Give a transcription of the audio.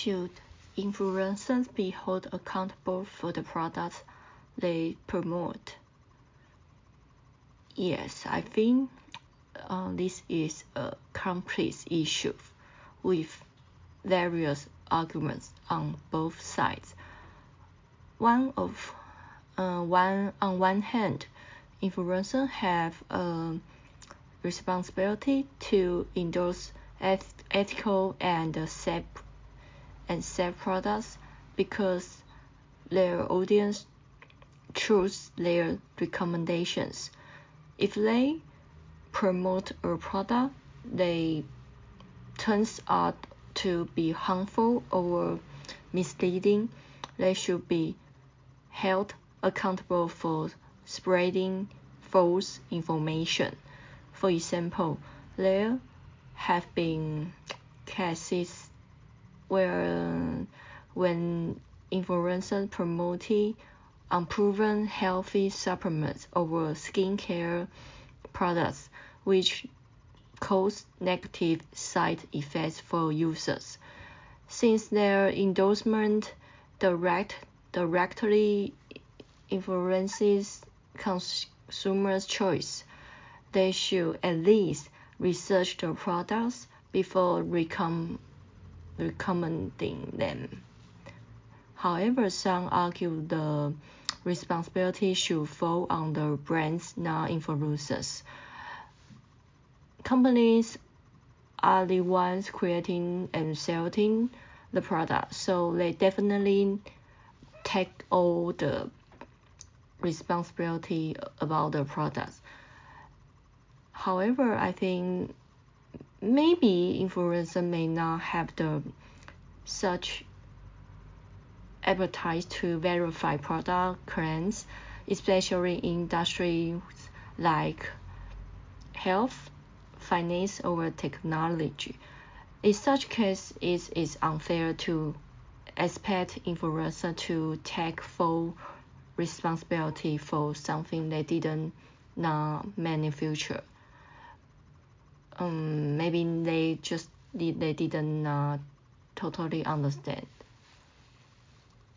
should influencers be held accountable for the products they promote? Yes, I think this is a complex issue with various arguments on both sides. On one hand, influencers have a responsibility to endorse ethical and safe products because their audience choose their recommendations. If they promote a product that turns out to be harmful or misleading, they should be held accountable for spreading false information. For example, there have been cases where when influencers promoted unproven healthy supplements or skincare products, which cause negative side effects for users. Since their endorsement directly influences consumers' choice, they should at least research the products before recommending them. However, some argue the responsibility should fall on the brands, not influencers. Companies are the ones creating and selling the product, so they definitely take all the responsibility about the products. However, I think maybe influencers may not have such appetite to verify product claims, especially in industries like health, finance, or technology. In such case, it is unfair to expect influencers to take full responsibility for something they didn't manufacture. Maybe they didn't totally understand.